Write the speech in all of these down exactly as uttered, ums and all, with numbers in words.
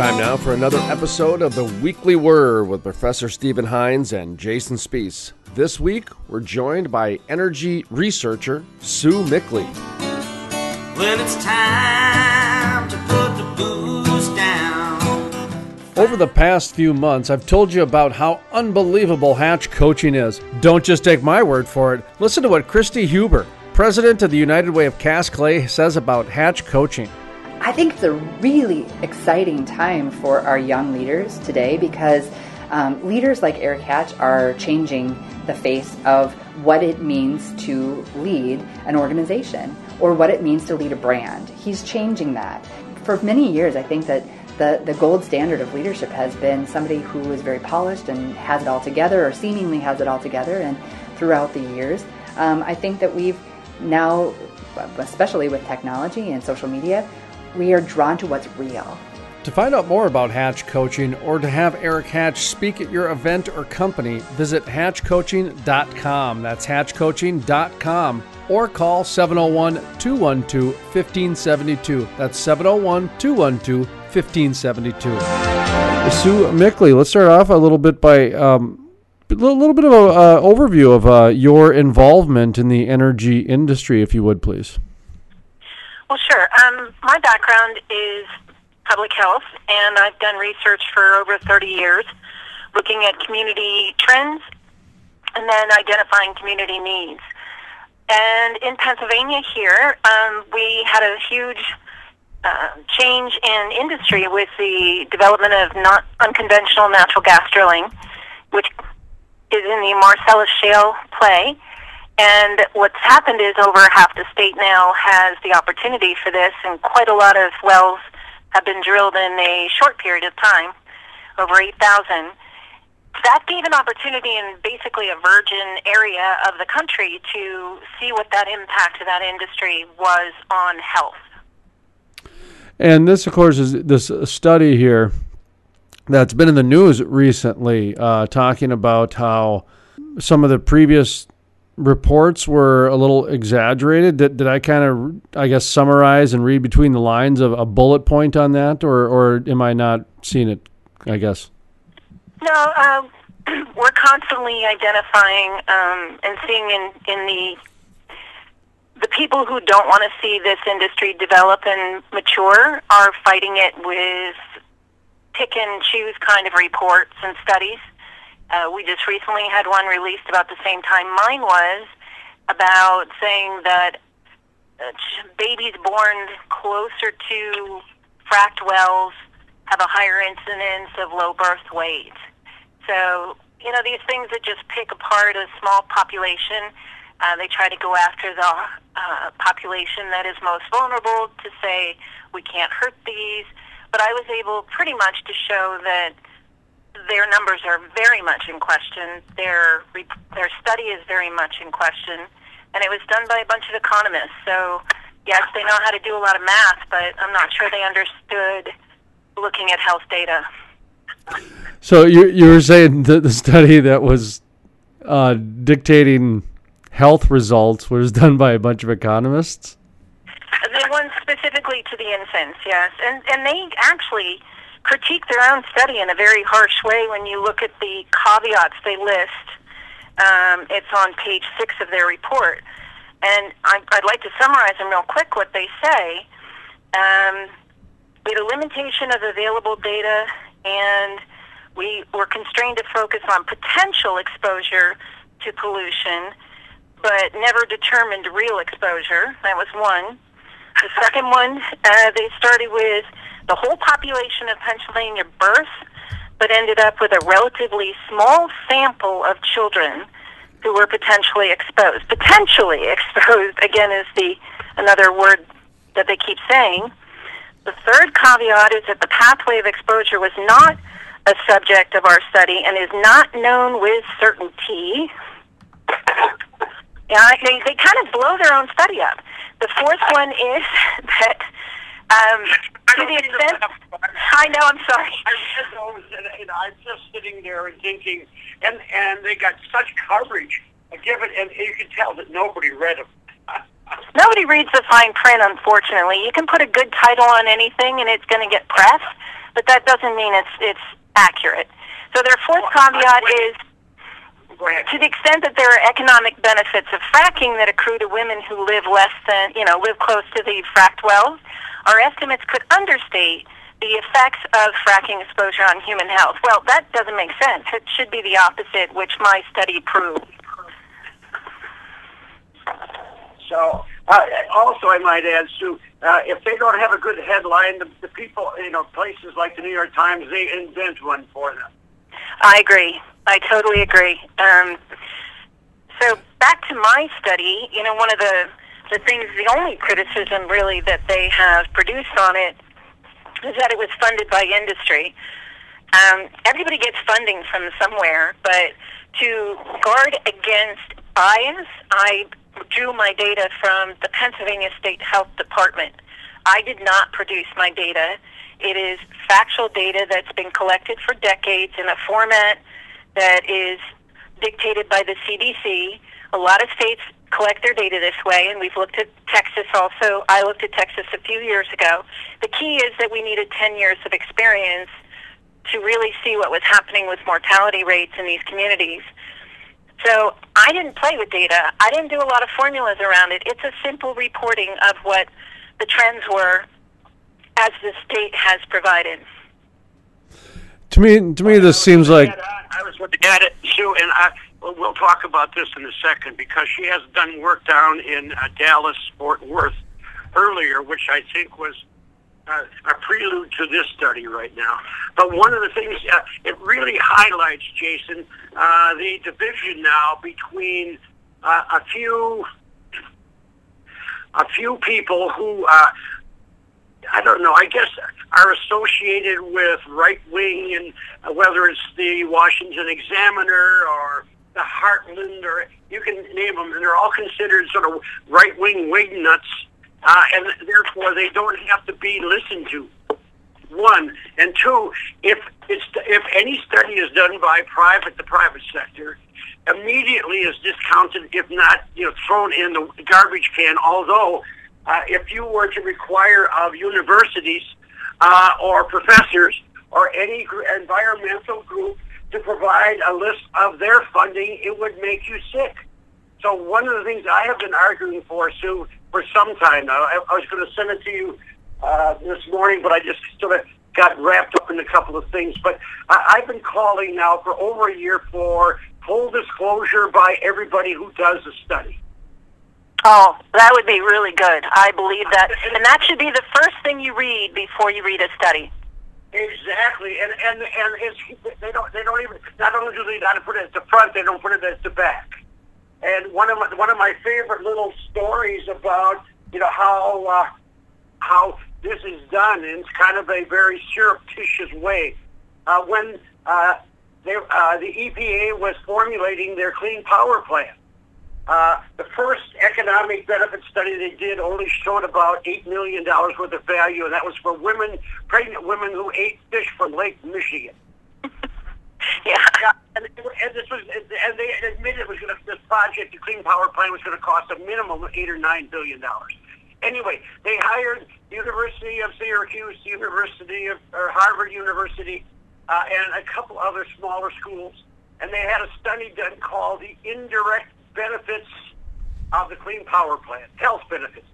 Time now for another episode of the Weekly Word with Professor Stephen Hines and Jason Spees. This week, we're joined by energy researcher Sue Mickley. Well, it's time to put the booze down. Over the past few months, I've told you about how unbelievable Hatch coaching is. Don't just take my word for it. Listen to what Christy Huber, president of the United Way of Cast Clay, says about Hatch coaching. I think it's a really exciting time for our young leaders today because um, leaders like Eric Hatch are changing the face of what it means to lead an organization or what it means to lead a brand. He's changing that. For many years, I think that the, the gold standard of leadership has been somebody who is very polished and has it all together or seemingly has it all together. And throughout the years, um, I think that we've now, especially with technology and social media, we are drawn to what's real. To find out more about Hatch Coaching or to have Eric Hatch speak at your event or company, visit hatch coaching dot com. That's hatch coaching dot com. Or call seven oh one, two one two, one five seven two. That's seven oh one, two one two, one five seven two. Sue Mickley, let's start off a little bit by um, a little, little bit of an uh, overview of uh, your involvement in the energy industry, if you would, please. Well, sure. Um, my background is public health, and I've done research for over thirty years, looking at community trends and then identifying community needs. And in Pennsylvania here, um, we had a huge uh, change in industry with the development of not unconventional natural gas drilling, which is in the Marcellus Shale play. And what's happened is over half the state now has the opportunity for this, and quite a lot of wells have been drilled in a short period of time, over eight thousand. That gave an opportunity in basically a virgin area of the country to see what that impact of that industry was on health. And this, of course, is this study here that's been in the news recently, uh, talking about how some of the previous reports were a little exaggerated. Did, did I kind of, I guess, summarize and read between the lines of a bullet point on that, or, or am I not seeing it, I guess? No, uh, we're constantly identifying um, and seeing in, in the the people who don't want to see this industry develop and mature are fighting it with pick and choose kind of reports and studies. Uh, we just recently had one released about the same time mine was, about saying that uh, babies born closer to fracked wells have a higher incidence of low birth weight. So, you know, these things that just pick apart a small population, uh, they try to go after the uh, population that is most vulnerable to say, we can't hurt these. But I was able pretty much to show that their numbers are very much in question. Their their study is very much in question. And it was done by a bunch of economists. So, yes, they know how to do a lot of math, but I'm not sure they understood looking at health data. So you you were saying that the study that was uh, dictating health results was done by a bunch of economists? The one specifically to the infants, yes. And, and they actually critique their own study in a very harsh way when you look at the caveats they list. Um, it's on page six of their report. And I, I'd like to summarize them real quick what they say. Um, we had a limitation of available data, and we were constrained to focus on potential exposure to pollution, but never determined real exposure. That was one. The second one, uh, they started with the whole population of Pennsylvania birth, but ended up with a relatively small sample of children who were potentially exposed. Potentially exposed, again, is the another word that they keep saying. The third caveat is that the pathway of exposure was not a subject of our study and is not known with certainty. Yeah, they, they kind of blow their own study up. The fourth one is that um, to the extent... I know, I'm sorry. I'm just, you know, I'm just sitting there and thinking, and, and they got such coverage given, and you can tell that nobody read them. Nobody reads the fine print, unfortunately. You can put a good title on anything, and it's going to get press, but that doesn't mean it's it's accurate. So their fourth caveat is, to the extent that there are economic benefits of fracking that accrue to women who live less than, you know, live close to the fracked wells, our estimates could understate the effects of fracking exposure on human health. Well, that doesn't make sense. It should be the opposite, which my study proved. So, uh, also, I might add, Sue, uh, if they don't have a good headline, the, the people, you know, places like the New York Times, they invent one for them. I agree. I totally agree. Um, so back to my study, you know, one of the, the things, the only criticism really that they have produced on it is that it was funded by industry. Um, everybody gets funding from somewhere, but to guard against bias, I drew my data from the Pennsylvania State Health Department. I did not produce my data. It is factual data that's been collected for decades in a format that is dictated by the C D C. A lot of states collect their data this way, and we've looked at Texas also. I looked at Texas a few years ago. The key is that we needed ten years of experience to really see what was happening with mortality rates in these communities. So I didn't play with data. I didn't do a lot of formulas around it. It's a simple reporting of what the trends were as the state has provided. To me, to me, this seems like... I was looking at it, Sue, and I, well, we'll talk about this in a second, because she has done work down in uh, Dallas, Fort Worth earlier, which I think was uh, a prelude to this study right now. But one of the things, uh, it really highlights, Jason, uh, the division now between uh, a few a few people who, uh, I don't know, I guess are associated with right-wing, and uh, whether it's the Washington Examiner or the Heartland, or you can name them, and they're all considered sort of right-wing wig nuts, uh, and therefore they don't have to be listened to. One. And two, if it's if any study is done by private, the private sector, immediately is discounted, if not, you know, thrown in the garbage can. Although, uh, if you were to require of universities uh, or professors or any gr- environmental group to provide a list of their funding, it would make you sick. So one of the things I have been arguing for, Sue, for some time now, I, I was going to send it to you uh, this morning, but I just sort of got wrapped up in a couple of things. But I, I've been calling now for over a year for full disclosure by everybody who does the study. Oh, that would be really good. I believe that. And that should be the first thing you read before you read a study. Exactly, and and and it's, they don't they don't even not only do they not put it at the front, they don't put it at the back. And one of my one of my favorite little stories about, you know, how uh, how this is done in kind of a very surreptitious way. Uh, when uh, they, uh, the E P A was formulating their Clean Power Plan, uh, the first economic benefit study they did only showed about eight million dollars worth of value, and that was for women, pregnant women who ate fish from Lake Michigan. Yeah. Yeah, and, and this was, and they admitted it was going to, this project, the Clean Power Plan, was going to cost a minimum of eight or nine billion dollars. Anyway, they hired University of Syracuse, University of or Harvard University, uh, and a couple other smaller schools, and they had a study done called the indirect benefits of the Clean Power Plan, health benefits.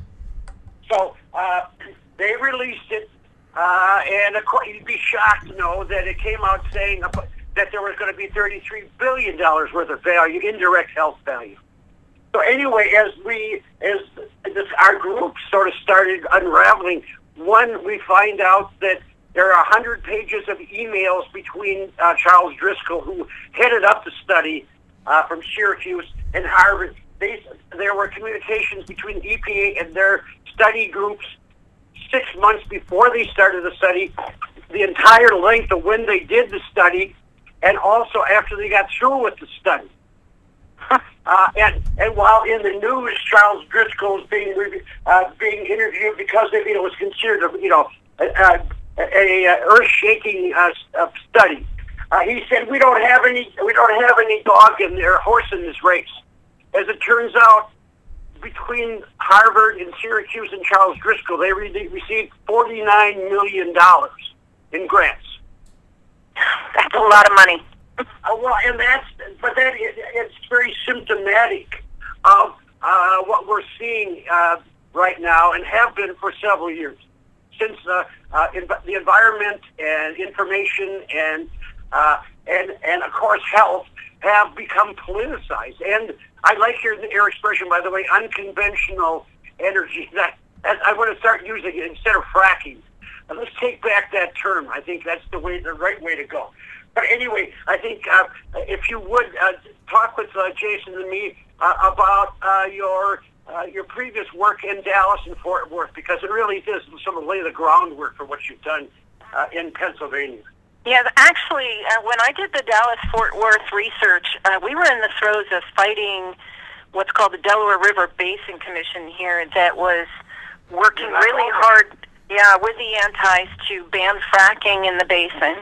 So uh, they released it. Uh, and of course, you'd be shocked to know that it came out saying that there was going to be thirty-three billion dollars worth of value, indirect health value. So anyway, as we, as this, our group sort of started unraveling, one, we find out that there are one hundred pages of emails between uh, Charles Driscoll, who headed up the study uh, from Syracuse, and Harvard. They, there were communications between E P A and their study groups six months before they started the study, the entire length of when they did the study, and also after they got through with the study. uh, and and while in the news, Charles Driscoll is being uh, being interviewed because it, you know, was considered a, you know a, a, a earth-shaking uh, study. Uh, he said, "We don't have any we don't have any dog in there, horse in this race." As it turns out, between Harvard and Syracuse and Charles Driscoll, they re- received forty-nine million dollars in grants. That's a lot of money. Uh, well, and that's, but that is, it's very symptomatic of uh, what we're seeing uh, right now and have been for several years. Since uh, uh, in, the environment and information and uh, and and of course health have become politicized. And I like your your expression, by the way, unconventional energy. That, that I want to start using it instead of fracking. Uh, let's take back that term. I think that's the way, the right way to go. But anyway, I think uh, if you would uh, talk with uh, Jason and me uh, about uh, your uh, your previous work in Dallas and Fort Worth, because it really does some of lay the groundwork for what you've done uh, in Pennsylvania. Yeah, actually, uh, when I did the Dallas-Fort Worth research, uh, we were in the throes of fighting what's called the Delaware River Basin Commission here that was working really hard, yeah, with the antis to ban fracking in the basin.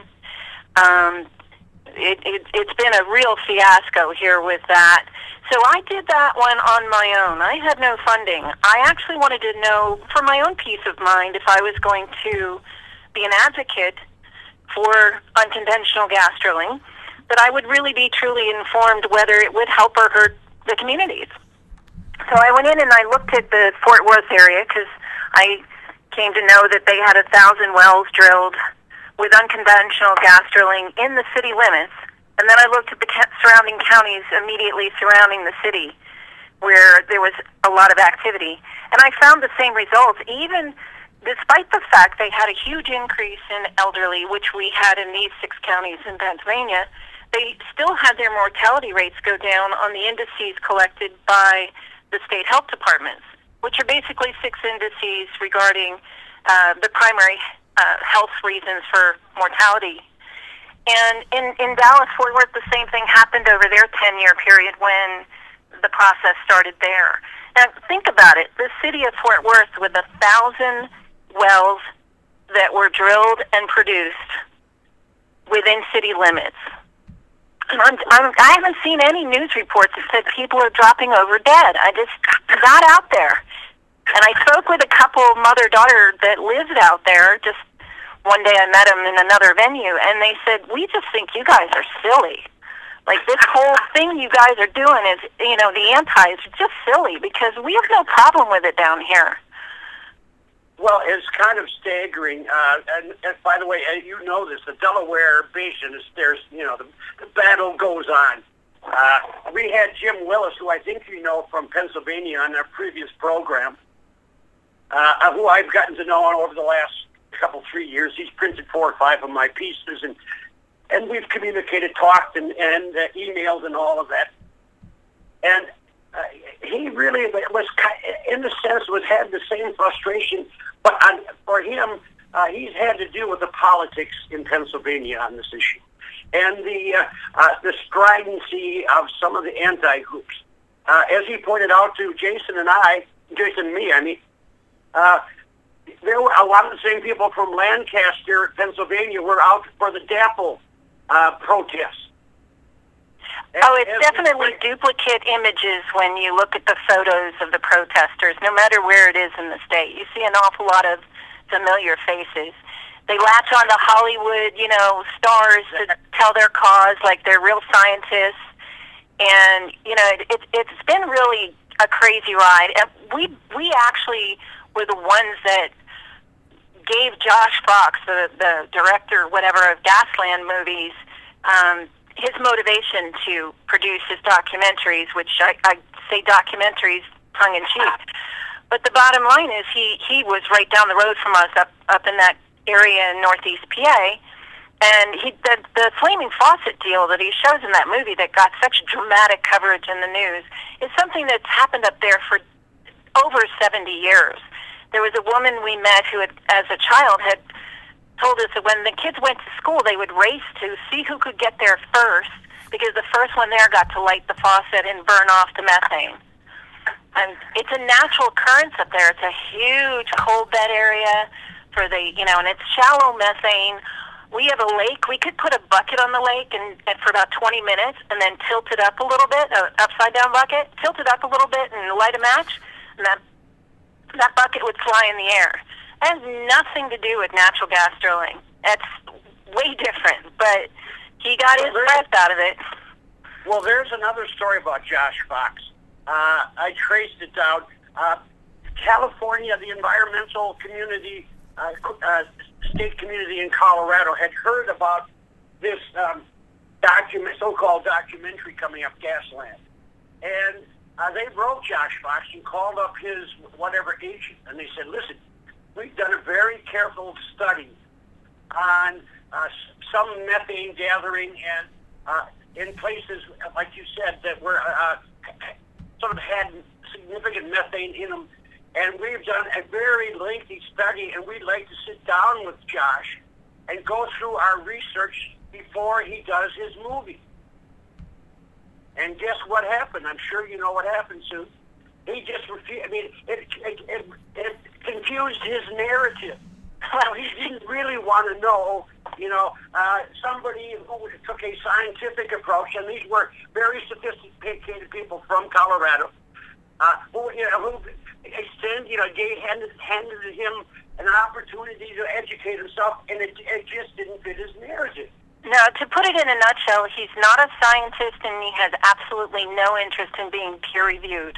Um, it, it, it's been a real fiasco here with that. So I did that one on my own. I had no funding. I actually wanted to know, for my own peace of mind, if I was going to be an advocate for unconventional gas drilling, that I would really be truly informed whether it would help or hurt the communities. So I went in and I looked at the Fort Worth area because I came to know that they had a thousand wells drilled with unconventional gas drilling in the city limits. And then I looked at the surrounding counties immediately surrounding the city where there was a lot of activity. And I found the same results, even despite the fact they had a huge increase in elderly, which we had in these six counties in Pennsylvania. They still had their mortality rates go down on the indices collected by the state health departments, which are basically six indices regarding uh, the primary uh, health reasons for mortality. And in, in Dallas-Fort Worth, the same thing happened over their ten-year period when the process started there. Now, think about it. The city of Fort Worth with a thousand wells that were drilled and produced within city limits. And I'm, I'm, I haven't seen any news reports that said people are dropping over dead. I just, not out there. And I spoke with a couple mother-daughter that lived out there. Just one day I met them in another venue, and they said, we just think you guys are silly. Like, this whole thing you guys are doing is, you know, the antis are just silly because we have no problem with it down here. Well, it's kind of staggering. Uh, and, and by the way, you know this, the Delaware Basin is there's, you know, the, the battle goes on. Uh, we had Jim Willis, who I think you know from Pennsylvania, on our previous program, uh, who I've gotten to know over the last couple, three years. He's printed four or five of my pieces, and and we've communicated, talked, and, and uh, emailed and all of that. And uh, he really was, in a sense, was had the same frustration. But on, for him, uh, he's had to deal with the politics in Pennsylvania on this issue, and the uh, uh, the stridency of some of the anti-groups. Uh, as he pointed out to Jason and I, Jason and me, I mean, uh, there were a lot of the same people from Lancaster, Pennsylvania, were out for the DAPL uh, protests. Oh, it's definitely duplicate images when you look at the photos of the protesters, no matter where it is in the state. You see an awful lot of familiar faces. They latch on to Hollywood, you know, stars to tell their cause like they're real scientists. And, you know, it, it, it's been really a crazy ride. And we, we actually were the ones that gave Josh Fox, the, the director, whatever, of Gasland movies, um, his motivation to produce his documentaries, which I, I say documentaries tongue-in-cheek. But the bottom line is he, he was right down the road from us up, up in that area in northeast P A, and he, the, the Flaming Faucet deal that he shows in that movie that got such dramatic coverage in the news is something that's happened up there for over seventy years. There was a woman we met who, had, as a child, had told us that when the kids went to school, they would race to see who could get there first, because the first one there got to light the faucet and burn off the methane. And it's a natural occurrence up there. It's a huge coal bed area for the, you know, and it's shallow methane. We have a lake. We could put a bucket on the lake and, and for about twenty minutes and then tilt it up a little bit, an upside-down bucket, tilt it up a little bit and light a match, and that, that bucket would fly in the air. It has nothing to do with natural gas drilling. That's way different, but he got his breath out of it. Well, there's another story about Josh Fox. Uh, I traced it down. Uh, California, the environmental community, uh, uh, state community in Colorado had heard about this um, document, so-called documentary coming up, Gasland. And uh, they wrote Josh Fox and called up his whatever agent, and they said, listen, we've done a very careful study on uh, some methane gathering and uh, in places, like you said, that were uh, sort of had significant methane in them. And we've done a very lengthy study, and we'd like to sit down with Josh and go through our research before he does his movie. And guess what happened? I'm sure you know what happened, Sue. He just refused. I mean, it, it, it, it confused his narrative. Well, he didn't really want to know, you know, uh, somebody who took a scientific approach, and these were very sophisticated people from Colorado, uh, who, you know, who extend, you know, gave, handed, handed him an opportunity to educate himself, and it, it just didn't fit his narrative. No, to put it in a nutshell, he's not a scientist, and he has absolutely no interest in being peer-reviewed.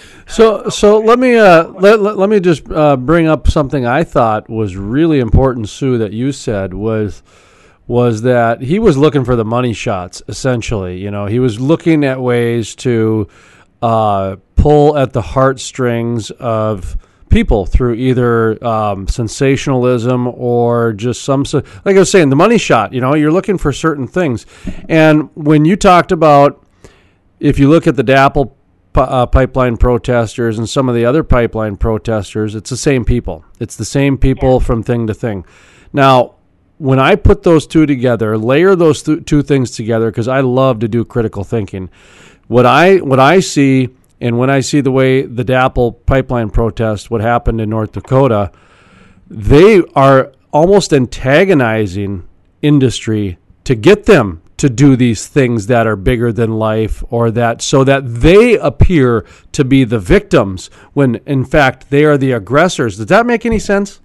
So, so let me uh, let, let let me just uh, bring up something I thought was really important, Sue, that you said was was that he was looking for the money shots. Essentially, you know, he was looking at ways to uh, pull at the heartstrings of people through either um, sensationalism or just some, like I was saying, the money shot. You know, you're looking for certain things, and when you talked about, if you look at the DAPL Uh, pipeline protesters and some of the other pipeline protesters, it's the same people. It's the same people yeah. from thing to thing. Now, when I put those two together, layer those th- two things together, because I love to do critical thinking, what I what I see, and when I see the way the DAPL pipeline protest, what happened in North Dakota, they are almost antagonizing industry to get them to do these things that are bigger than life, or that so that they appear to be the victims when in fact they are the aggressors. Does that make any sense?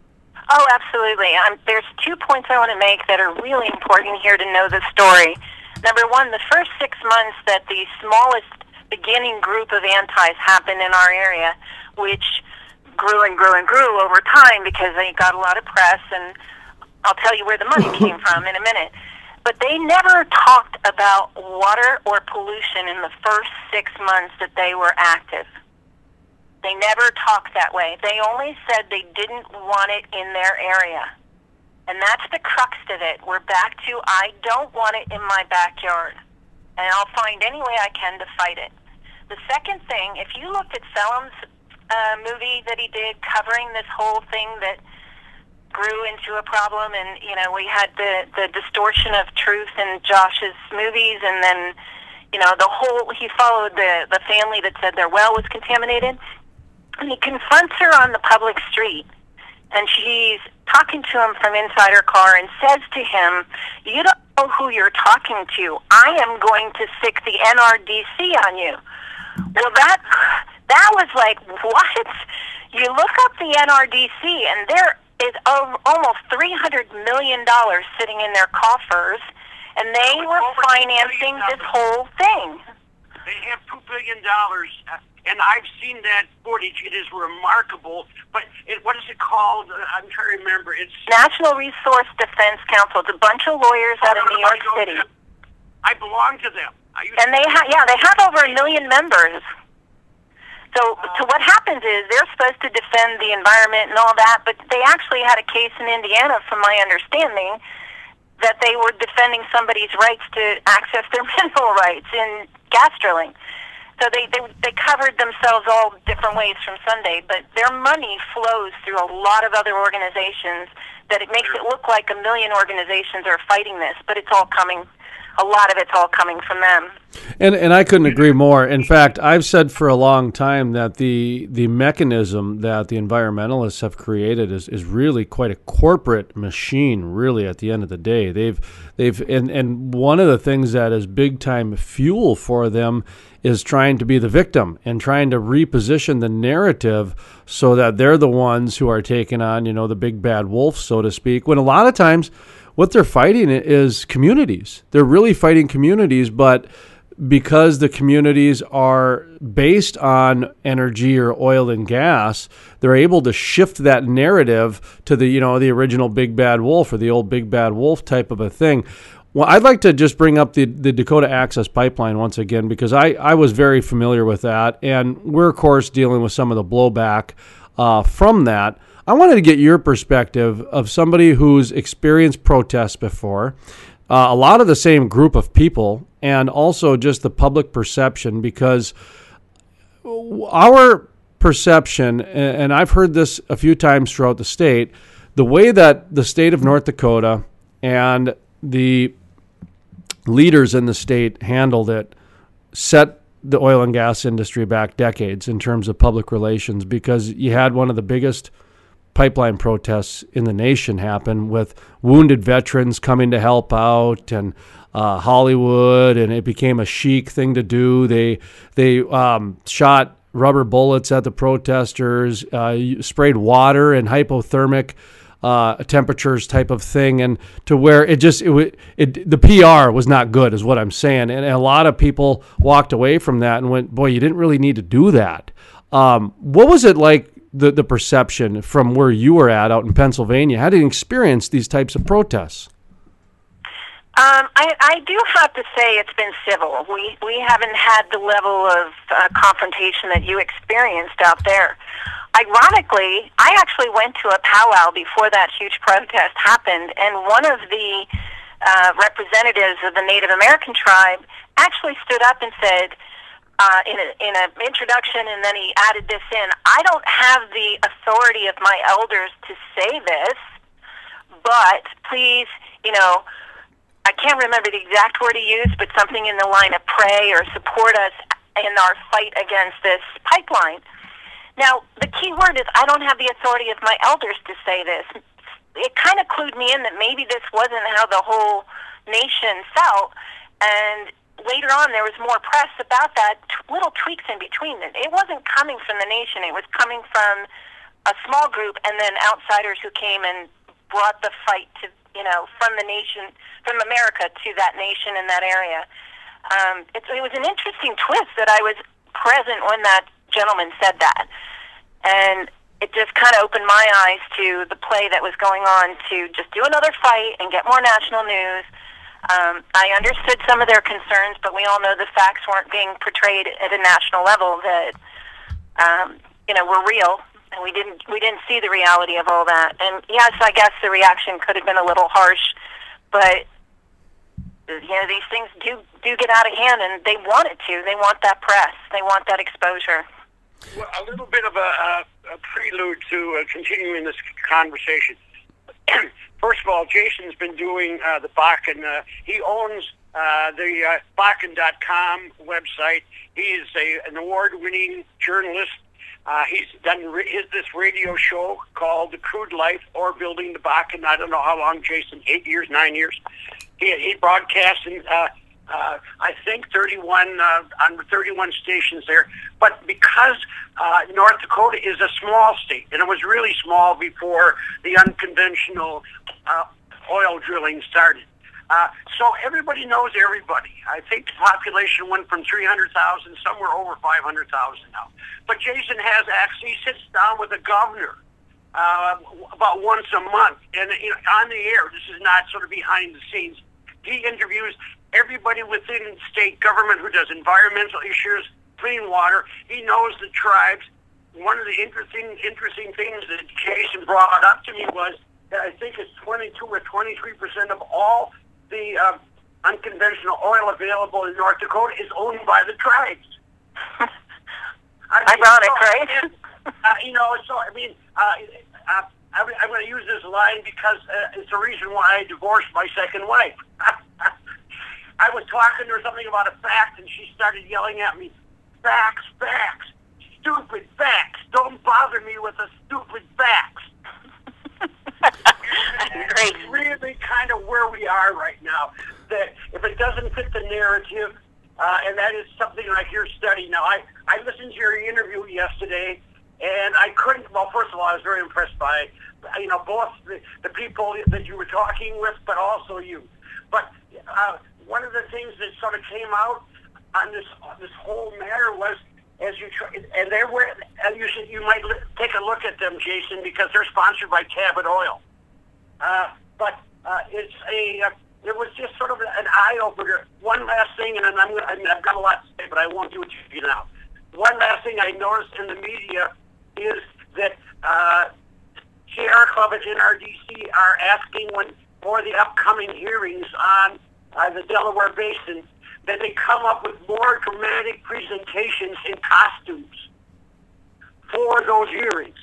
Oh, absolutely. Um, there's two points I want to make that are really important here to know the story. Number one, the first six months that the smallest beginning group of antis happened in our area, which grew and grew and grew over time because they got a lot of press, and I'll tell you where the money came from in a minute. But they never talked about water or pollution in the first six months that they were active. They never talked that way. They only said they didn't want it in their area. And that's the crux of it. We're back to, I don't want it in my backyard. And I'll find any way I can to fight it. The second thing, if you looked at Selim's uh, movie that he did covering this whole thing that grew into a problem, and you know, we had the the distortion of truth in Josh's movies, and then you know, the whole he followed the the family that said their well was contaminated, and he confronts her on the public street, and she's talking to him from inside her car and says to him, "You don't know who you're talking to. I am going to stick the N R D C on you." Well, that that was like, what? You look up the N R D C, and they're is almost three hundred million dollars sitting in their coffers, and they were financing this whole thing. They have two billion dollars, uh, and I've seen that footage. It is remarkable. But it, what is it called? Uh, I'm trying to remember. It's National Resource Defense Council. It's a bunch of lawyers out of New York City. I belong to them. I used and they have, yeah, they have over a million members. So, so what happens is they're supposed to defend the environment and all that, but they actually had a case in Indiana, from my understanding, that they were defending somebody's rights to access their mineral rights in gas drilling. So they, they they covered themselves all different ways from Sunday, but their money flows through a lot of other organizations that it makes it look like a million organizations are fighting this, but it's all coming a lot of it's all coming from them. And and I couldn't agree more. In fact, I've said for a long time that the the mechanism that the environmentalists have created is, is really quite a corporate machine, really, at the end of the day. They've they've and, and one of the things that is big time fuel for them is trying to be the victim and trying to reposition the narrative so that they're the ones who are taking on, you know, the big bad wolf, so to speak, when a lot of times what they're fighting is communities. They're really fighting communities, but because the communities are based on energy or oil and gas, they're able to shift that narrative to the, you know, the original big bad wolf or the old big bad wolf type of a thing. Well, I'd like to just bring up the, the Dakota Access Pipeline once again, because I, I was very familiar with that, and we're, of course, dealing with some of the blowback uh, from that. I wanted to get your perspective of somebody who's experienced protests before, uh, a lot of the same group of people, and also just the public perception, because our perception, and I've heard this a few times throughout the state, the way that the state of North Dakota and the leaders in the state handled it set the oil and gas industry back decades in terms of public relations, because you had one of the biggest pipeline protests in the nation happen with wounded veterans coming to help out, and uh, Hollywood, and it became a chic thing to do. They they um, shot rubber bullets at the protesters, uh, sprayed water and hypothermic Uh, temperatures type of thing, and to where it just it, it the P R was not good, is what I'm saying, and a lot of people walked away from that and went, boy, you didn't really need to do that. Um, what was it like, the the perception from where you were at out in Pennsylvania? How did you experience these types of protests? Um, I, I do have to say it's been civil. We we haven't had the level of uh, confrontation that you experienced out there. Ironically, I actually went to a powwow before that huge protest happened, and one of the uh, representatives of the Native American tribe actually stood up and said, uh, in a, in an introduction, and then he added this in, I don't have the authority of my elders to say this, but please, you know, I can't remember the exact word he used, but something in the line of pray or support us in our fight against this pipeline. Now, the key word is I don't have the authority of my elders to say this. It kind of clued me in that maybe this wasn't how the whole nation felt, and later on there was more press about that, t- little tweaks in between. It wasn't coming from the nation. It was coming from a small group and then outsiders who came and brought the fight to, you know, from the nation, from America to that nation in that area. Um, it, it was an interesting twist that I was present when that gentleman said that, and it just kind of opened my eyes to the play that was going on to just do another fight and get more national news. Um, I understood some of their concerns, but we all know the facts weren't being portrayed at a national level that um, you know were real, and we didn't we didn't see the reality of all that. And yes, I guess the reaction could have been a little harsh, but you know these things do do get out of hand, and they want it to. They want that press. They want that exposure. Well, a little bit of a, a, a prelude to uh, continuing this conversation. First of all, Jason's been doing uh, the Bakken. Uh, he owns uh, the uh, Bakken dot com website. He is a, an award-winning journalist. Uh, he's done re- his, this radio show called The Crude Life, or Building the Bakken. I don't know how long, Jason, eight years, nine years. He, he broadcasts in, uh, uh, I think, thirty-one uh, on thirty-one stations there. But because uh, North Dakota is a small state, and it was really small before the unconventional uh, oil drilling started, uh, so everybody knows everybody. I think the population went from three hundred thousand, somewhere over five hundred thousand now. But Jason has actually sits down with the governor uh, about once a month, and you know, on the air. This is not sort of behind the scenes. He interviews everybody within state government who does environmental issues, clean water. He knows the tribes. One of the interesting interesting things that Jason brought up to me was that I think it's twenty-two or twenty-three percent of all the uh, unconventional oil available in North Dakota is owned by the tribes. I mean, Ironic, so, right? And, uh, you know, so I mean, uh, uh, I'm, I'm going to use this line because uh, it's the reason why I divorced my second wife. I was talking to her something about a fact, and she started yelling at me, facts, facts, stupid facts. Don't bother me with the stupid facts. Great. It's really kind of where we are right now. That if it doesn't fit the narrative, uh, and that is something like your study. Now, I, I listened to your interview yesterday, and I couldn't, well, first of all, I was very impressed by, you know, both the, the people that you were talking with, but also you. But uh, one of the things that sort of came out on this on this whole matter was, as you try, and they were, and you should, you might li- take a look at them, Jason, because they're sponsored by Cabot Oil. Uh, but uh, it's a, uh, it was just sort of an eye opener. One last thing, and I'm, I mean, I've got a lot to say, but I won't do it to you now. One last thing I noticed in the media is that uh, Sierra Club and N R D C are asking when for the upcoming hearings on uh, the Delaware Basin that they come up with more dramatic presentations in costumes for those hearings.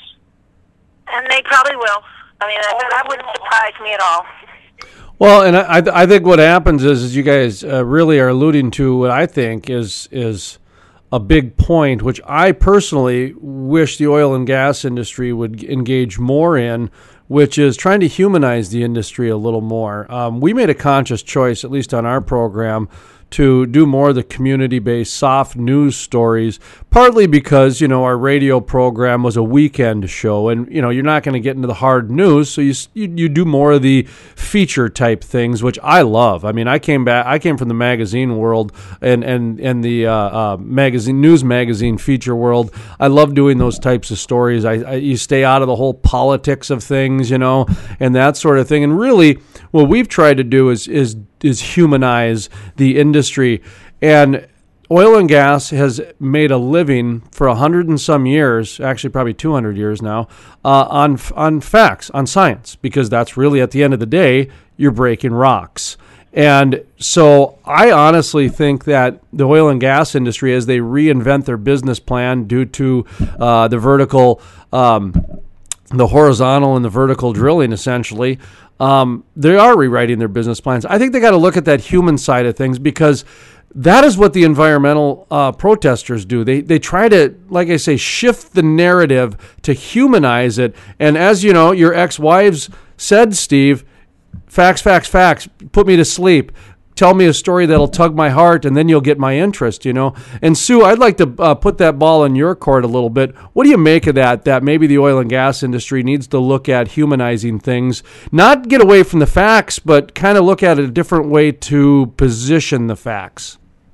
And they probably will. I mean, that, that wouldn't surprise me at all. Well, and I I think what happens is, is you guys uh, really are alluding to what I think is is a big point, which I personally wish the oil and gas industry would engage more in, which is trying to humanize the industry a little more. Um, we made a conscious choice, at least on our program, to do more of the community-based soft news stories, partly because, you know, our radio program was a weekend show, and, you know, you're not going to get into the hard news, so you, you you do more of the feature-type things, which I love. I mean, I came back, I came from the magazine world and, and, and the uh, uh, magazine news magazine feature world. I love doing those types of stories. I, I you stay out of the whole politics of things, you know, and that sort of thing. And really, what we've tried to do is is is humanize the industry. And oil and gas has made a living for a hundred and some years, actually probably two hundred years now, uh, on on facts, on science, because that's really, at the end of the day, you're breaking rocks. And so I honestly think that the oil and gas industry, as they reinvent their business plan due to uh, the vertical, um, the horizontal and the vertical drilling, essentially, Um, they are rewriting their business plans. I think they got to look at that human side of things, because that is what the environmental uh, protesters do. They they try to, like I say, shift the narrative to humanize it. And as you know, your ex-wives said, Steve, facts, facts, facts, put me to sleep. Tell me a story that'll tug my heart, and then you'll get my interest, you know. And Sue, I'd like to uh, put that ball in your court a little bit. What do you make of that, that maybe the oil and gas industry needs to look at humanizing things, not get away from the facts, but kind of look at it a different way to position the facts?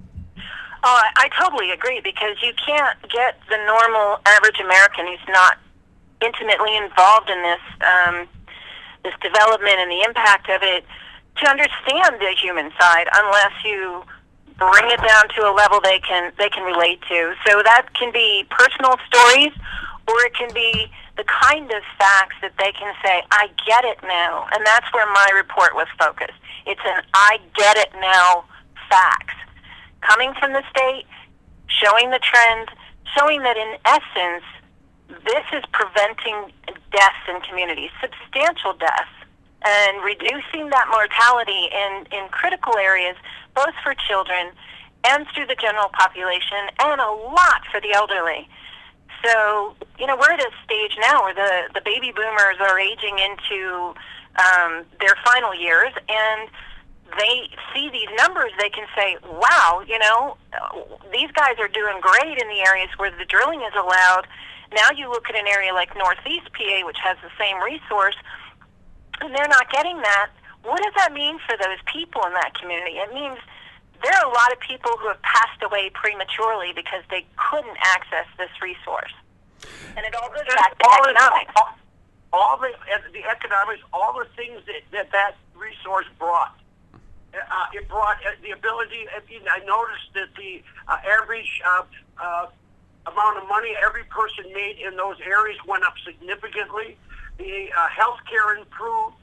Oh, I, I totally agree, because you can't get the normal average American who's not intimately involved in this um, this development and the impact of it to understand the human side unless you bring it down to a level they can they can relate to. So that can be personal stories, or it can be the kind of facts that they can say, I get it now. And that's where my report was focused. It's an I get it now facts. Coming from the state, showing the trend, showing that in essence, this is preventing deaths in communities, substantial deaths, and reducing that mortality in, in critical areas, both for children and through the general population, and a lot for the elderly. So, you know, we're at a stage now where the, the baby boomers are aging into um, their final years, and they see these numbers, they can say, wow, you know, these guys are doing great in the areas where the drilling is allowed. Now you look at an area like Northeast P A, which has the same resource, and they're not getting that. What does that mean for those people in that community? It means there are a lot of people who have passed away prematurely because they couldn't access this resource. And it all goes back to all economics. The, all, all the, the economics, all the things that that, that resource brought. Uh, it brought uh, the ability, I noticed that the uh, average uh, uh, amount of money every person made in those areas went up significantly. The uh, health care improved.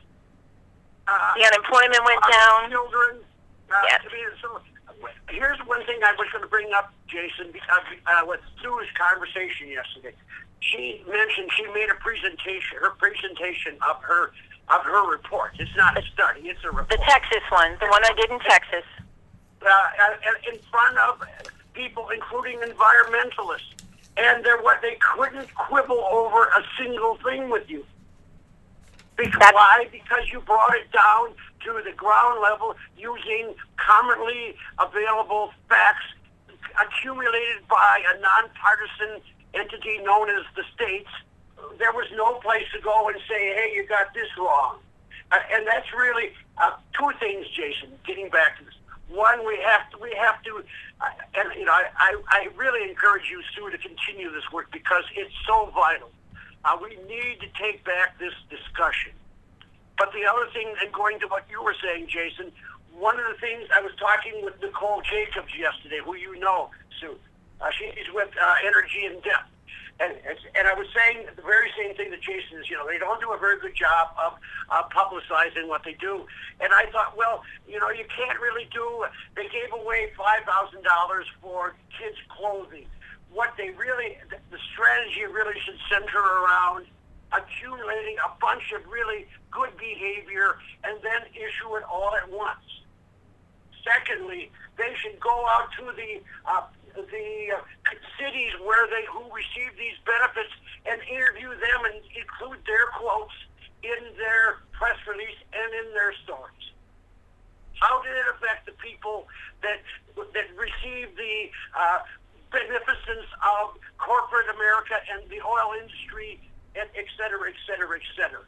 Uh, the unemployment went uh, down. Children. Uh, yes. I mean, so here's one thing I was going to bring up, Jason, because, uh, with Sue's conversation yesterday. She mentioned she made a presentation, her presentation of her of her report. It's not a study, it's a report. The Texas one, the one I did in Texas. uh, in front of people, including environmentalists. And they're what they couldn't quibble over a single thing with you. Because, why? Because you brought it down to the ground level using commonly available facts accumulated by a nonpartisan entity known as the states. There was no place to go and say, hey, you got this wrong. Uh, and that's really uh, two things, Jason, getting back to this. One, we have to, we have to, uh, and you know, I, I, I really encourage you, Sue, to continue this work because it's so vital. Uh, we need to take back this discussion. But the other thing, and going to what you were saying, Jason, one of the things, I was talking with Nicole Jacobs yesterday, who you know, Sue. Uh, she's with uh, Energy in Depth. And, and I was saying the very same thing that Jason is, you know, they don't do a very good job of uh, publicizing what they do. And I thought, well, you know, you can't really do, they gave away five thousand dollars for kids' clothing. What they really, the strategy really should center around accumulating a bunch of really good behavior and then issue it all at once. Secondly, they should go out to the uh, the uh, cities where they who receive these benefits and interview them and include their quotes in their press release and in their stories. How did it affect the people that that receive the uh, beneficence of corporate America and the oil industry, and et cetera, et cetera, et cetera?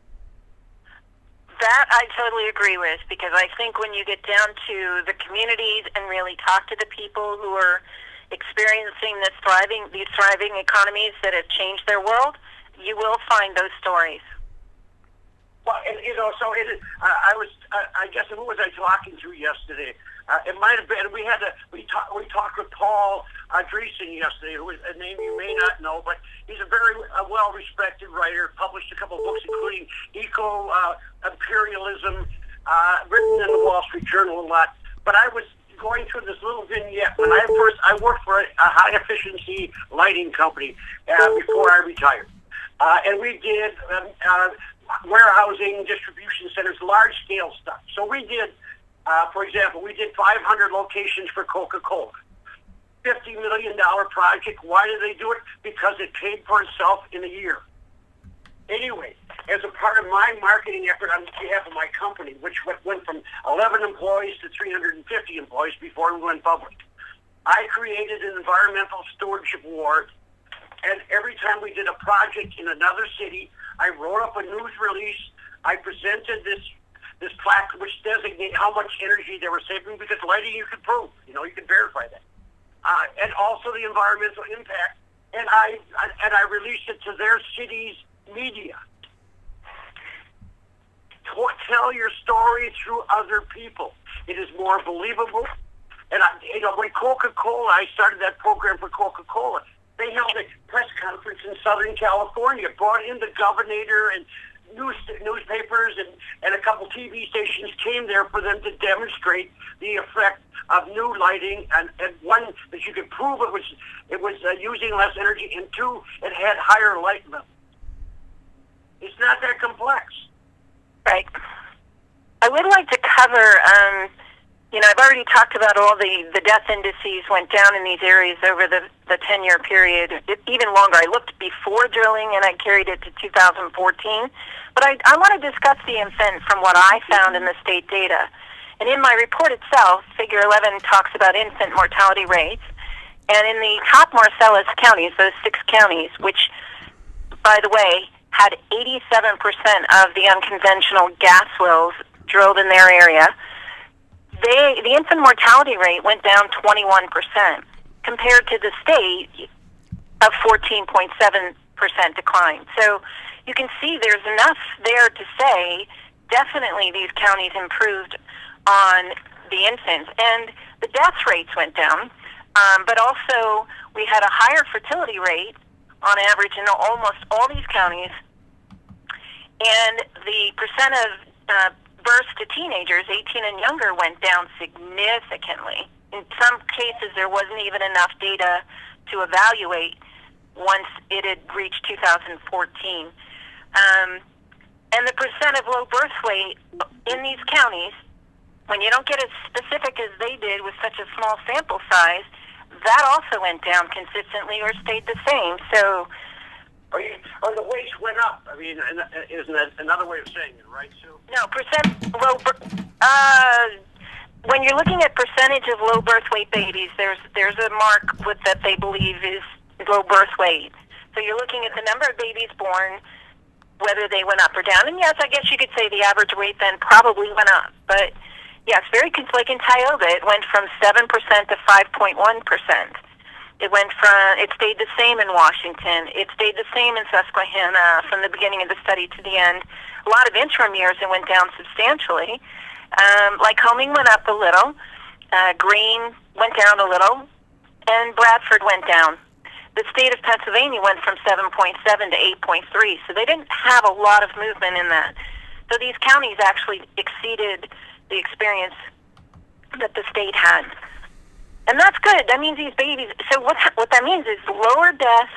That I totally agree with, because I think when you get down to the communities and really talk to the people who are experiencing this thriving, these thriving economies that have changed their world, you will find those stories. Well, and, you know, so it is, uh, I was, uh, I guess, who was I talking to yesterday? Uh, it might have been, we had to, we, talk, we talked with Paul uh, Dreesen yesterday, who is a name you may not know, but he's a very uh, well-respected writer, published a couple of books, including Eco uh, Imperialism, uh, written in the Wall Street Journal a lot. But I was going through this little vignette. When I first, I worked for a, a high-efficiency lighting company uh, before I retired. Uh, and we did um, uh, warehousing, distribution centers, large-scale stuff. So we did, uh, for example, we did five hundred locations for Coca-Cola. fifty million dollars project. Why did they do it? Because it paid for itself in a year. Anyway, as a part of my marketing effort on behalf of my company, which went from eleven employees to three hundred fifty employees before we went public, I created an environmental stewardship award, and every time we did a project in another city, I wrote up a news release. I presented this this plaque which designated how much energy they were saving, because lighting you could prove, you know, you could verify that. Uh, and also the environmental impact, and I, I and I released it to their city's media. Tell your story through other people. It is more believable. And I, you know, when Coca-Cola, I started that program for Coca-Cola. They held a press conference in Southern California, brought in the governor and news newspapers and, and a couple T V stations came there for them to demonstrate the effect of new lighting, and, and one, that you could prove it was it was uh, using less energy, and two, it had higher light levels. It's not that complex. Right. I would like to cover, um, you know, I've already talked about all the, the death indices went down in these areas over the, the ten-year period, it, even longer. I looked before drilling, and I carried it to two thousand fourteen. But I, I want to discuss the infant from what I found in the state data. And in my report itself, Figure eleven talks about infant mortality rates. And in the top Marcellus counties, those six counties, which, by the way, had eighty-seven percent of the unconventional gas wells drilled in their area, they, the infant mortality rate went down twenty-one percent compared to the state of fourteen point seven percent decline. So you can see there's enough there to say definitely these counties improved on the infants. And the death rates went down, um, but also we had a higher fertility rate on average in almost all these counties. And the percent of uh, births to teenagers, eighteen and younger, went down significantly. In some cases, there wasn't even enough data to evaluate once it had reached two thousand fourteen. Um, and the percent of low birth weight in these counties when you don't get as specific as they did with such a small sample size, that also went down consistently or stayed the same. So, or, you, or the weights went up. I mean, isn't that another way of saying it, right, Sue? No, percent low. Uh, when you're looking at percentage of low birth weight babies, there's there's a mark with that they believe is low birth weight. So you're looking at the number of babies born, whether they went up or down. And yes, I guess you could say the average weight then probably went up. But yes, very cons- like in Tioga, it went from seven percent to five point one percent. It went from, it stayed the same in Washington. It stayed the same in Susquehanna from the beginning of the study to the end. A lot of interim years, it went down substantially. Um, Lycoming went up a little. Uh, Greene went down a little. And Bradford went down. The state of Pennsylvania went from seven point seven to eight point three, so they didn't have a lot of movement in that. So these counties actually exceeded the experience that the state had. And that's good. That means these babies, so what what that means is lower death,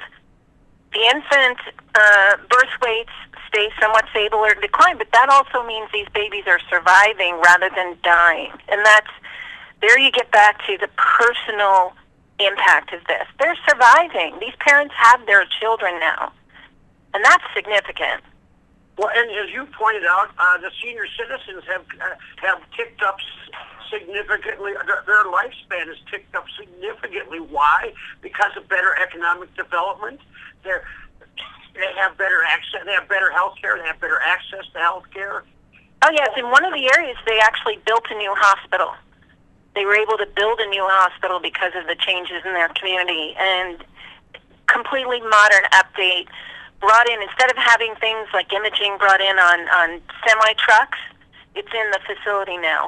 the infant uh, birth weights stay somewhat stable or decline, but that also means these babies are surviving rather than dying. And that's, there you get back to the personal impact of this. They're surviving. These parents have their children now, and that's significant. Well, and as you pointed out, uh, the senior citizens have uh, have ticked up significantly. Their, their lifespan has ticked up significantly. Why? Because of better economic development. They're, they have better access. They have better health care. They have better access to health care. Oh yes, in one of the areas they actually built a new hospital. They were able to build a new hospital because of the changes in their community, and completely modern update. Brought in, instead of having things like imaging brought in on, on semi-trucks, it's in the facility now.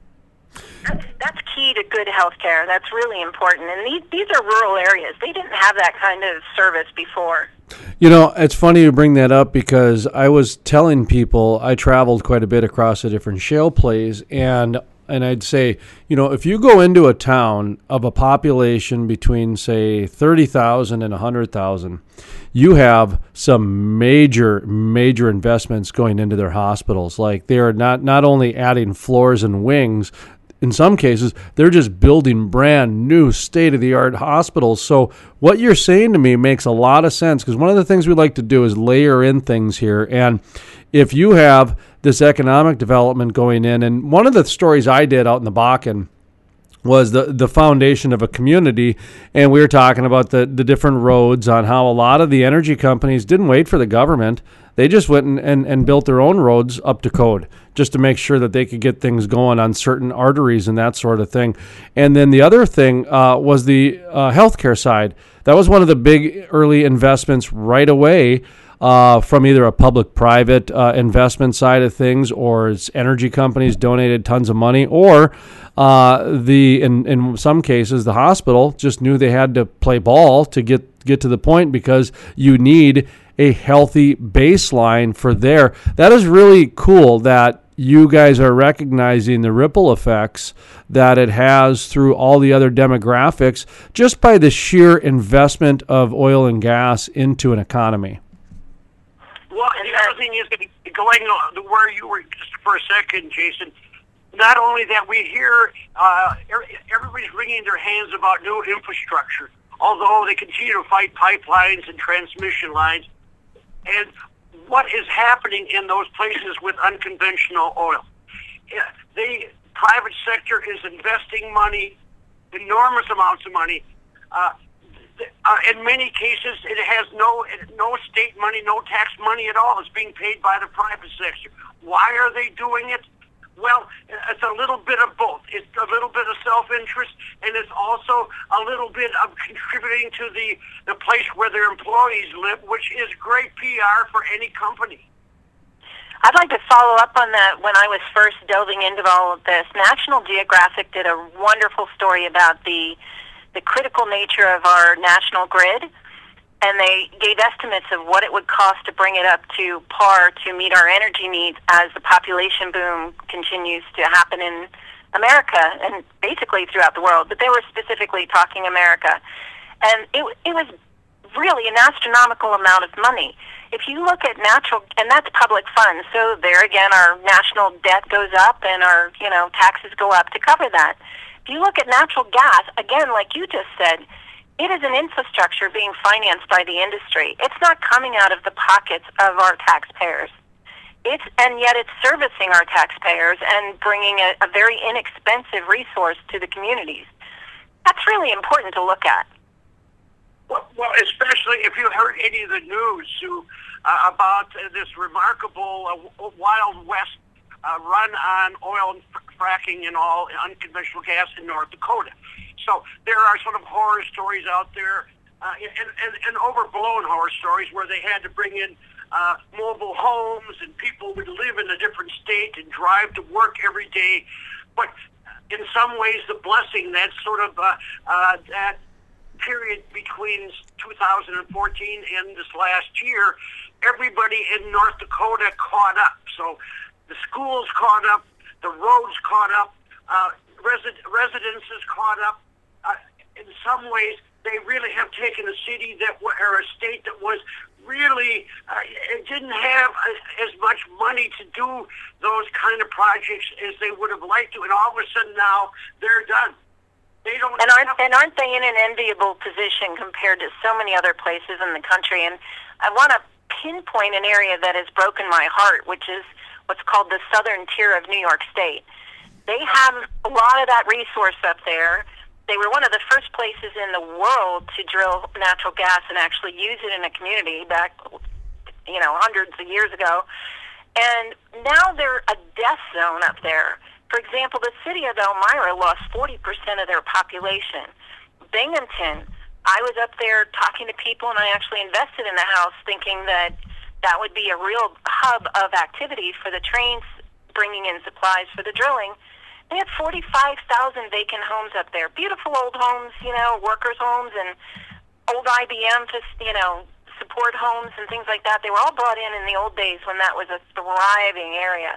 That's, that's key to good health care. That's really important. And these, these are rural areas. They didn't have that kind of service before. You know, it's funny you bring that up because I was telling people I traveled quite a bit across the different shale plays, and and I'd say, you know, if you go into a town of a population between, say, thirty thousand and one hundred thousand, you have some major, major investments going into their hospitals. Like, they are not, not only adding floors and wings, in some cases, they're just building brand new state-of-the-art hospitals. So what you're saying to me makes a lot of sense, because one of the things we like to do is layer in things here. And if you have this economic development going in, and one of the stories I did out in the Bakken was the, the foundation of a community, and we were talking about the, the different roads, on how a lot of the energy companies didn't wait for the government. They just went and, and, and built their own roads up to code just to make sure that they could get things going on certain arteries and that sort of thing. And then the other thing uh, was the uh, healthcare side. That was one of the big early investments right away, Uh, from either a public-private uh, investment side of things, or it's energy companies donated tons of money, or uh, the in, in some cases the hospital just knew they had to play ball to get get to the point, because you need a healthy baseline for there. That is really cool that you guys are recognizing the ripple effects that it has through all the other demographics just by the sheer investment of oil and gas into an economy. Well, and the other thing is, going on where you were just for a second, Jason, not only that, we hear uh, everybody's wringing their hands about new infrastructure, although they continue to fight pipelines and transmission lines. And what is happening in those places with unconventional oil? The private sector is investing money, enormous amounts of money. Uh, Uh, in many cases, it has no no state money, no tax money at all. It's being paid by the private sector. Why are they doing it? Well, it's a little bit of both. It's a little bit of self-interest, and it's also a little bit of contributing to the, the place where their employees live, which is great P R for any company. I'd like to follow up on that. When I was first delving into all of this, National Geographic did a wonderful story about the the critical nature of our national grid, and they gave estimates of what it would cost to bring it up to par to meet our energy needs as the population boom continues to happen in America and basically throughout the world, but they were specifically talking America. And it, it was really an astronomical amount of money. if you look at natural, and that's public funds, so there again, our national debt goes up and our, you know, taxes go up to cover that. If you look at natural gas, again, like you just said, it is an infrastructure being financed by the industry. It's not coming out of the pockets of our taxpayers. It's, and yet it's servicing our taxpayers and bringing a, a very inexpensive resource to the communities. That's really important to look at. Well, well especially if you heard any of the news Sue, uh, about uh, this remarkable uh, Wild West uh, run on oil and fracking and all unconventional gas in North Dakota. So there are sort of horror stories out there, uh, and, and, and overblown horror stories where they had to bring in uh, mobile homes and people would live in a different state and drive to work every day. But in some ways, the blessing, that sort of uh, uh, that period between two thousand fourteen and this last year, everybody in North Dakota caught up. So the schools caught up, the roads caught up, uh, resid- residences caught up. Uh, in some ways, they really have taken a city that w- or a state that was really, uh, it didn't have a, as much money to do those kind of projects as they would have liked to, and all of a sudden now they're done. They don't. And aren't, and aren't they in an enviable position compared to so many other places in the country? And I want to pinpoint an area that has broken my heart, which is what's called the southern tier of New York State. They have a lot of that resource up there. They were one of the first places in the world to drill natural gas and actually use it in a community back, you know, hundreds of years ago. And now they're a death zone up there. For example, the city of Elmira lost forty percent of their population. Binghamton, I was up there talking to people, and I actually invested in the house thinking that that would be a real hub of activity for the trains bringing in supplies for the drilling. They had forty-five thousand vacant homes up there. Beautiful old homes, you know, workers' homes and old I B M, just, you know, support homes and things like that. They were all brought in in the old days when that was a thriving area.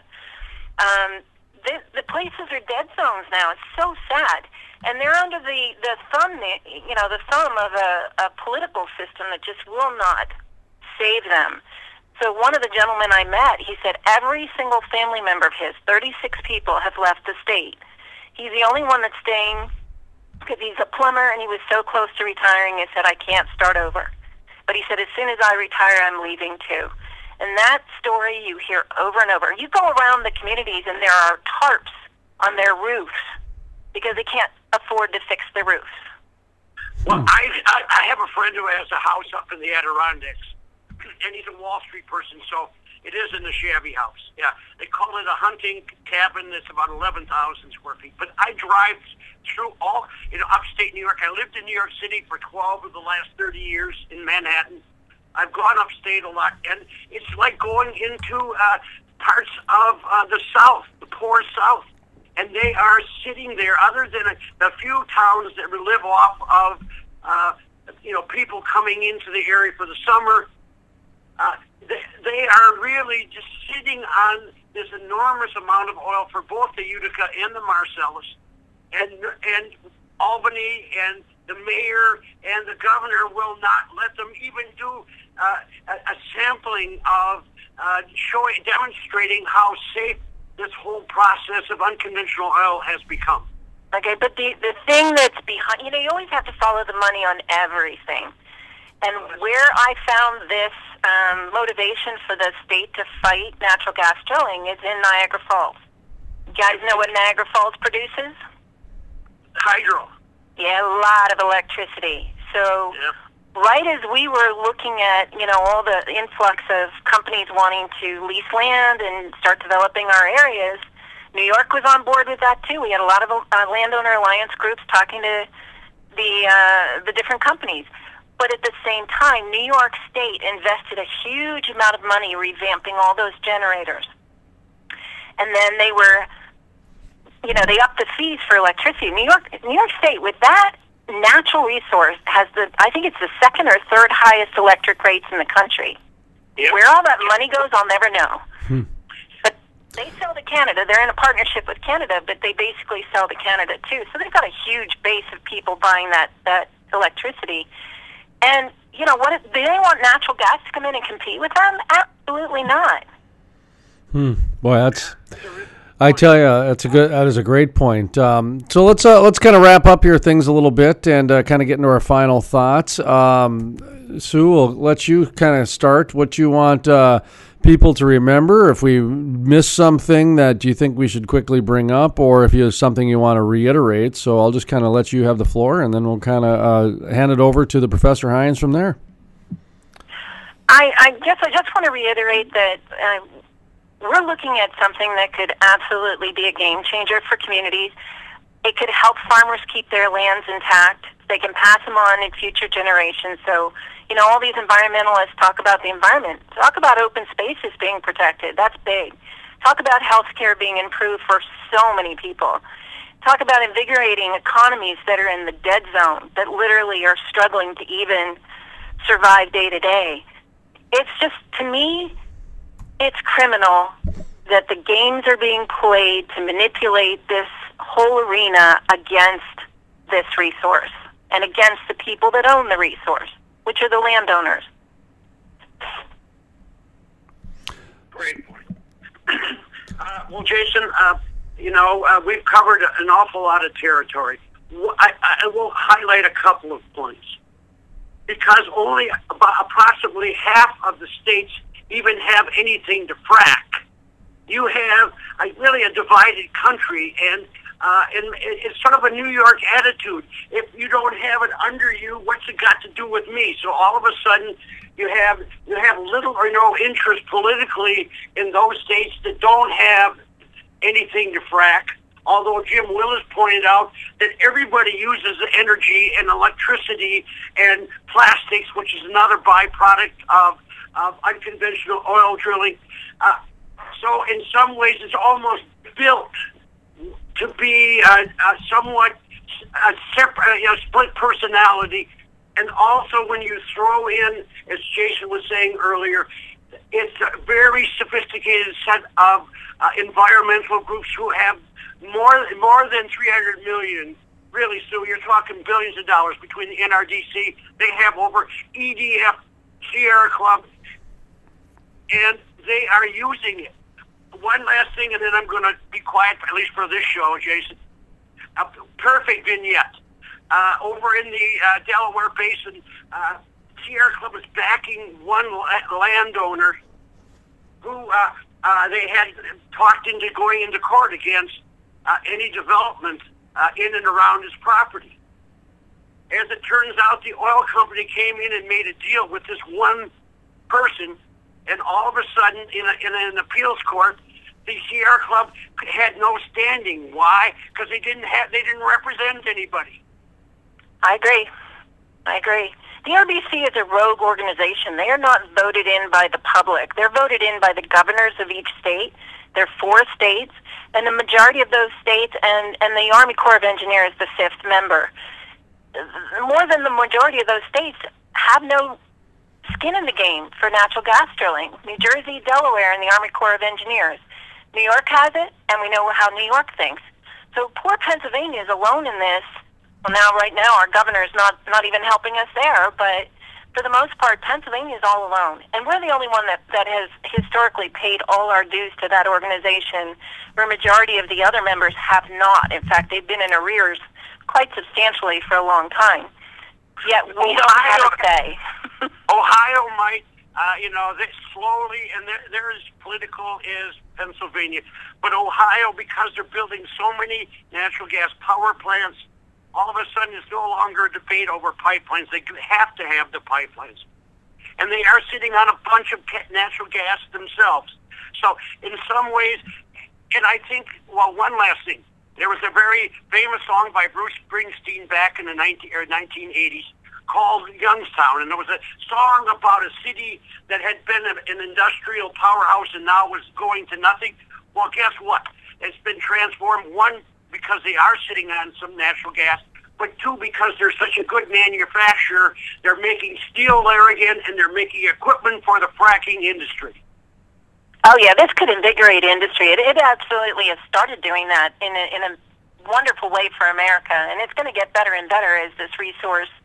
Um, the, the places are dead zones now. It's so sad. And they're under the, the thumb, you know, the thumb of a, a political system that just will not save them. So one of the gentlemen I met, he said every single family member of his, thirty-six people, have left the state. He's the only one that's staying because he's a plumber and he was so close to retiring. He said, I can't start over. But he said, as soon as I retire, I'm leaving too. And that story you hear over and over. You go around the communities and there are tarps on their roofs because they can't afford to fix the roofs. Well, I, I, I have a friend who has a house up in the Adirondacks, and he's a Wall Street person, so it isn't a shabby house. Yeah, they call it a hunting cabin that's about eleven thousand square feet. But I drive through all, you know, upstate New York. I lived in New York City for twelve of the last thirty years in Manhattan. I've gone upstate a lot, and it's like going into uh, parts of uh, the South, the poor South. And they are sitting there, other than a, a few towns that live off of, uh, you know, people coming into the area for the summer. Uh, they, they are really just sitting on this enormous amount of oil for both the Utica and the Marcellus. And, and Albany and the mayor and the governor will not let them even do uh, a, a sampling of uh, showing, demonstrating how safe this whole process of unconventional oil has become. Okay, but the, the thing that's behind, you know, you always have to follow the money on everything. And where I found this um, motivation for the state to fight natural gas drilling is in Niagara Falls. You guys know what Niagara Falls produces? Hydro. Yeah, a lot of electricity. So yeah. Right as we were looking at, you know, all the influx of companies wanting to lease land and start developing our areas, New York was on board with that too. We had a lot of uh, landowner alliance groups talking to the uh, the different companies. But at the same time, New York State invested a huge amount of money revamping all those generators. And then they were, you know, they upped the fees for electricity. New York, New York State, with that natural resource, has the, I think it's the second or third highest electric rates in the country. Yep. Where all that money goes, I'll never know. Hmm. But they sell to Canada. They're in a partnership with Canada, but they basically sell to Canada too. So they've got a huge base of people buying that, that electricity. And you know, what? Do they want natural gas to come in and compete with them? Absolutely not. Hmm. Boy, that's. I tell you, that's a good. That is a great point. Um, so let's uh, let's kind of wrap up here things a little bit and uh, kind of get into our final thoughts. Um, Sue, we'll let you kind of start. What you want uh, people to remember? If we miss something that you think we should quickly bring up, or if you have something you want to reiterate. So I'll just kind of let you have the floor, and then we'll kind of uh, hand it over to the Professor Hines from there. I, I guess I just want to reiterate that. Uh, We're looking at something that could absolutely be a game changer for communities. It could help farmers keep their lands intact. They can pass them on in future generations. So, you know, all these environmentalists talk about the environment. Talk about open spaces being protected. That's big. Talk about health care being improved for so many people. Talk about invigorating economies that are in the dead zone, that literally are struggling to even survive day to day. It's just, to me, it's criminal that the games are being played to manipulate this whole arena against this resource and against the people that own the resource, which are the landowners. Great point. uh, well, Jason, uh, you know, uh, we've covered an awful lot of territory. I, I will highlight a couple of points. Because only about approximately half of the states even have anything to frack. You have a, really a divided country, and uh, and it's sort of a New York attitude. If you don't have it under you, what's it got to do with me? So all of a sudden, you have you have little or no interest politically in those states that don't have anything to frack. Although Jim Willis pointed out that everybody uses energy and electricity and plastics, which is another byproduct of of unconventional oil drilling. Uh, so in some ways, it's almost built to be uh, uh, somewhat a separate, you know, split personality. And also when you throw in, as Jason was saying earlier, it's a very sophisticated set of uh, environmental groups who have more, more than three hundred million. Really, Sue, you're talking billions of dollars between the N R D C. They have over E D F, Sierra Club, and they are using it. One last thing, and then I'm going to be quiet, at least for this show, Jason. A perfect vignette. Uh, over in the uh, Delaware Basin, uh, Sierra Club is backing one la- landowner who uh, uh, they had talked into going into court against uh, any development uh, in and around his property. As it turns out, the oil company came in and made a deal with this one person, and all of a sudden, in, a, in an appeals court, the Sierra Club had no standing. Why? Because they didn't have, they didn't represent anybody. I agree. I agree. The R B C is a rogue organization. They are not voted in by the public. They're voted in by the governors of each state. There are four states, and the majority of those states, and, and the Army Corps of Engineers, the fifth member. More than the majority of those states have no skin in the game for natural gas drilling. New Jersey, Delaware, and the Army Corps of Engineers. New York has it, and we know how New York thinks. So poor Pennsylvania is alone in this. Well, now, right now, our governor is not, not even helping us there, but for the most part, Pennsylvania is all alone. And we're the only one that, that has historically paid all our dues to that organization, where a majority of the other members have not. In fact, they've been in arrears quite substantially for a long time. Yet we Ohio, don't have a say. Ohio might, uh, you know, they slowly, and they're, they're as political as Pennsylvania, but Ohio, because they're building so many natural gas power plants, all of a sudden it's no longer a debate over pipelines. They have to have the pipelines. And they are sitting on a bunch of natural gas themselves. So in some ways, and I think, well, one last thing. There was a very famous song by Bruce Springsteen back in the nineteen, or nineteen eighties called Youngstown. And there was a song about a city that had been an industrial powerhouse and now was going to nothing. Well, guess what? It's been transformed, one, because they are sitting on some natural gas, but two, because they're such a good manufacturer, they're making steel there again, and they're making equipment for the fracking industry. Oh, yeah, this could invigorate industry. It, it absolutely has started doing that in a, in a wonderful way for America, and it's going to get better and better as this resource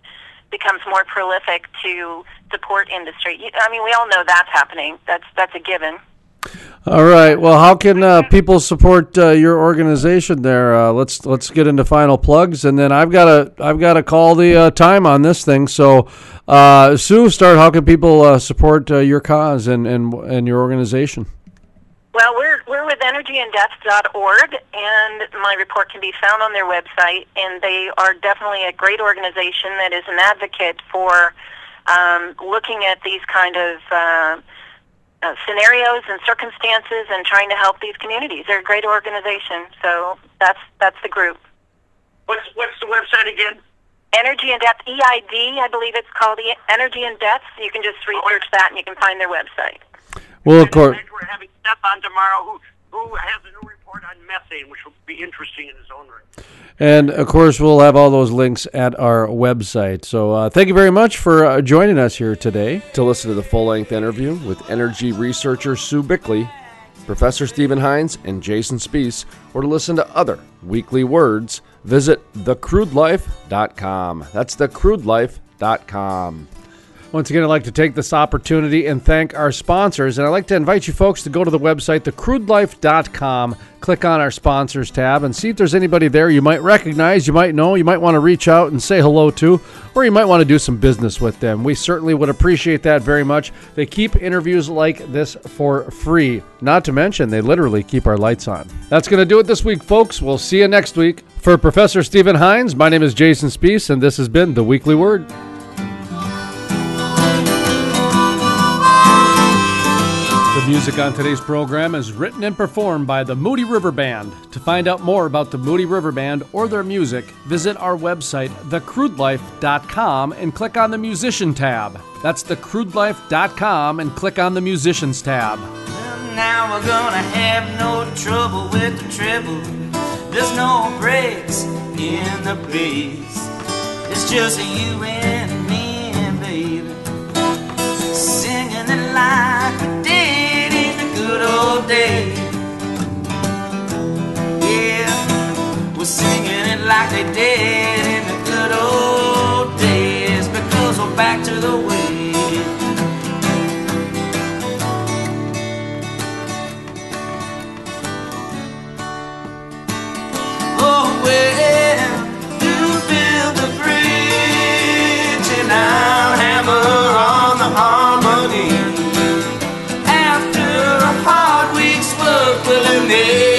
becomes more prolific to support industry. I mean, we all know that's happening. That's that's a given. All right. Well, how can uh, people support uh, your organization there? Uh, let's let's get into final plugs, and then I've got to I've got to call the uh, time on this thing. So, uh, Sue, start. How can people uh, support uh, your cause and, and and your organization? Well, we're we're with energy in depth dot org, and my report can be found on their website. And they are definitely a great organization that is an advocate for um, looking at these kind of uh, Uh, scenarios and circumstances and trying to help these communities. They're a great organization, so that's that's the group. What's what's the website again? Energy in Depth, E I D, I believe it's called e- Energy in Depth. You can just research that and you can find their website. Well, of course. We're having Seth on tomorrow who, who has a new report on methane, which will be interesting in his own right. And, of course, we'll have all those links at our website. So uh, thank you very much for uh, joining us here today. To listen to the full-length interview with energy researcher Sue Bickley, Professor Stephen Hines, and Jason Spiess, or to listen to other weekly words, visit the crude life dot com. That's the crude life dot com. Once again, I'd like to take this opportunity and thank our sponsors, and I'd like to invite you folks to go to the website, the crude life dot com, click on our sponsors tab, and see if there's anybody there you might recognize, you might know, you might want to reach out and say hello to, or you might want to do some business with them. We certainly would appreciate that very much. They keep interviews like this for free. Not to mention, they literally keep our lights on. That's going to do it this week, folks. We'll see you next week. For Professor Stephen Hines, my name is Jason Spiess, and this has been The Weekly Word. The music on today's program is written and performed by the Moody River Band. To find out more about the Moody River Band or their music, visit our website, the crude life dot com, and click on the Musician tab. That's the crude life dot com, and click on the Musicians tab. Now we're gonna have no trouble with the treble. There's no breaks in the bass. It's just you and me, baby, singing it like we did in the good old days. Yeah, we're singing it like they did in the good old days, because we're back to the way. Oh, well, you build the bridge and I'll hammer on the harmony. After a hard week's work, we'll